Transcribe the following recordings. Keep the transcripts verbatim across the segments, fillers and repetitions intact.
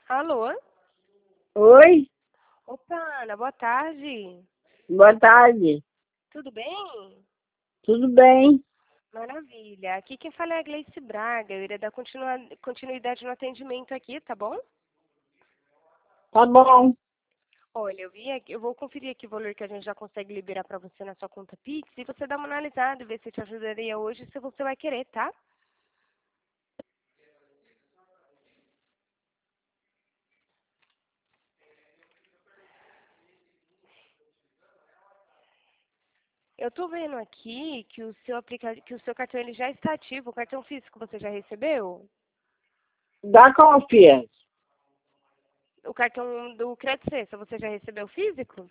Alô? Oi, Opa, Ana, boa tarde. boa tarde. Tudo bem? Tudo bem? Maravilha. Aqui quem fala é a Gleice Braga. Eu iria dar continua- continuidade no atendimento aqui, tá bom? Tá bom. Olha, eu vi aqui, eu vou conferir aqui o valor que a gente já consegue liberar para você na sua conta Pix e você dá uma analisada e ver se te ajudaria hoje, se você vai querer, tá? Eu tô vendo aqui que o seu aplica... que o seu cartão ele já está ativo. O cartão físico você já recebeu? Dá confiança. O cartão do Crédito Sexta, você já recebeu físico?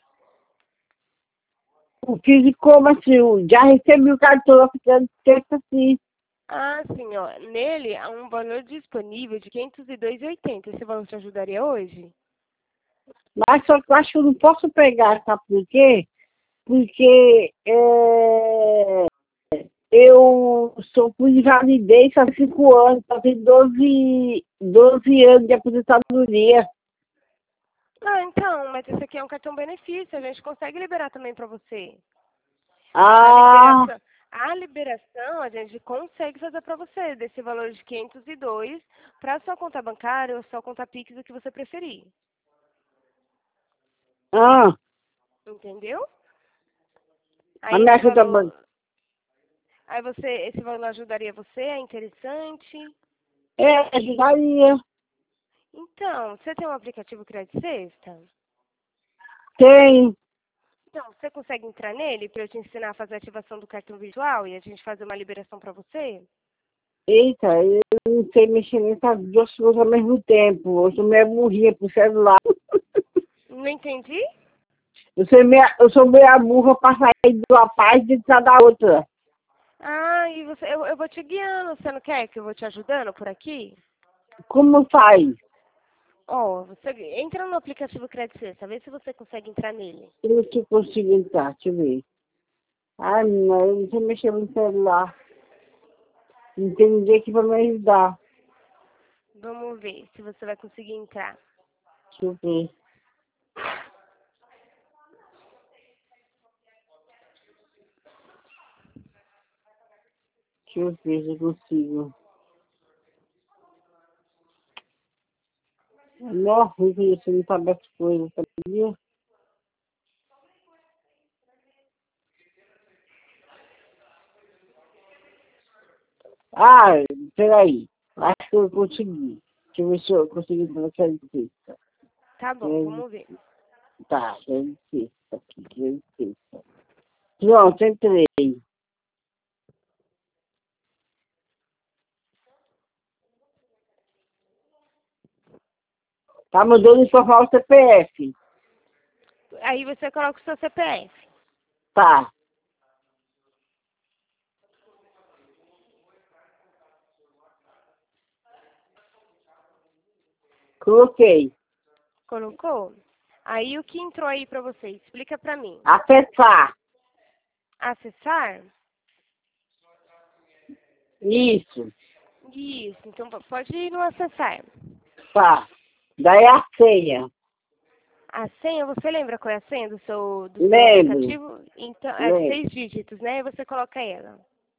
O físico, como assim? Eu já recebi o cartão ficando terça assim. Ah, sim, ó. Nele há um valor disponível de quinhentos e dois e oitenta. Esse valor te ajudaria hoje? Mas só que eu acho que eu não posso pegar, sabe por quê? Porque é, eu sou fui de validez há cinco anos, só tenho doze, doze anos de aposentadoria. Ah, então, mas esse aqui é um cartão benefício. A gente consegue liberar também para você. A Ah, liberação, a liberação a gente consegue fazer para você desse valor de quinhentos e dois para sua conta bancária ou sua conta Pix, o que você preferir. ah, Entendeu? a Aí minha esse conta bancária. valor, aí você, esse valor ajudaria você? É interessante? É, ajudaria. Então, você tem um aplicativo Crédito Sexta? Tem. Então, você consegue entrar nele para eu te ensinar a fazer a ativação do cartão virtual e a gente fazer uma liberação para você? Eita, eu não sei mexer nessas duas coisas ao mesmo tempo. Eu sou meio burrinha pro celular. Não entendi? Eu sou meia, eu sou meia burra para sair de uma página e entrar da outra. Ah, e você, eu, eu vou te guiando, você não quer que eu vou te ajudando por aqui? Como faz? Ó, você entra no aplicativo Crédito Sexta, vê se você consegue entrar nele. Eu que consigo entrar, deixa eu ver. Ai, não, eu não sei mexer no celular. Não tem ninguém aqui para me ajudar. Vamos ver se você vai conseguir entrar. Deixa eu ver. Deixa eu ver se eu consigo. Nossa, você não sabe as coisas, sabia? Ah, peraí. Acho que eu consegui. Deixa eu ver se eu consegui entrar naquela lista. Tá bom, vamos ver. Tá, deve ser. Aqui, deve ser. Pronto, entrei. Tá mandando informar o C P F. Aí você coloca o seu C P F. Tá, coloquei. Colocou? Aí o que entrou aí pra você? Explica pra mim. Acessar. Acessar? Isso. Isso, então pode ir no acessar. Tá. Daí a senha. A senha, você lembra qual é a senha do seu, do seu Lembro. aplicativo? Então, é de Lembro. seis dígitos, né? E você coloca ela.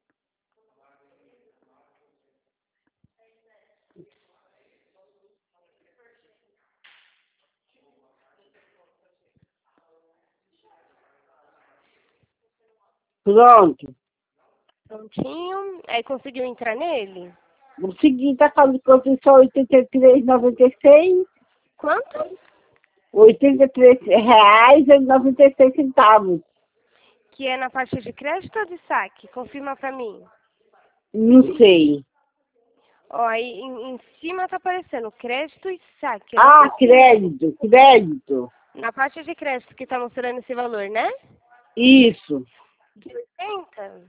Pronto. Prontinho. Aí conseguiu entrar nele? O seguinte, tá falando que eu só oitenta e três reais e noventa e seis. Quanto? oitenta e três reais e noventa e seis centavos. Que é na parte de crédito ou de saque? Confirma pra mim. Não sei. Ó, aí em, em cima tá aparecendo crédito e saque. Eu não sei Ah, se crédito. Crédito. na parte de crédito que tá mostrando esse valor, né? Isso. De oitenta.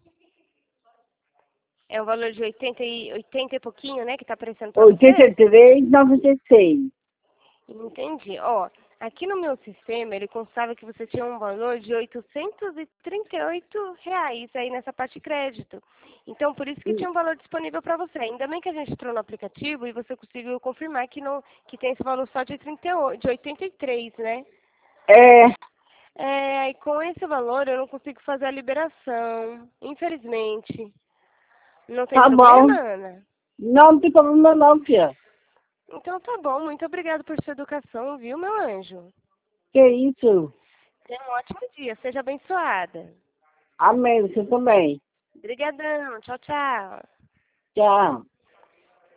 É o valor de oitenta e, oitenta e pouquinho, né? Que tá aparecendo pra oitenta você? e três e noventa e seis. Entendi. Ó, Aqui no meu sistema, ele constava que você tinha um valor de oitocentos e trinta e oito reais aí nessa parte de crédito. Então, por isso que tinha um valor disponível para você. Ainda bem que a gente entrou no aplicativo e você conseguiu confirmar que, não, que tem esse valor só de, trinta e oito, de oitenta e três, né? É, É, e com esse valor eu não consigo fazer a liberação, infelizmente. Não tem tá bom. problema, Ana? Não, não tem problema não, filha. Então tá bom, muito obrigada por sua educação, viu, meu anjo? Que isso? Tenha um ótimo dia, seja abençoada. Amém, você também. Obrigadão, tchau, tchau. Tchau.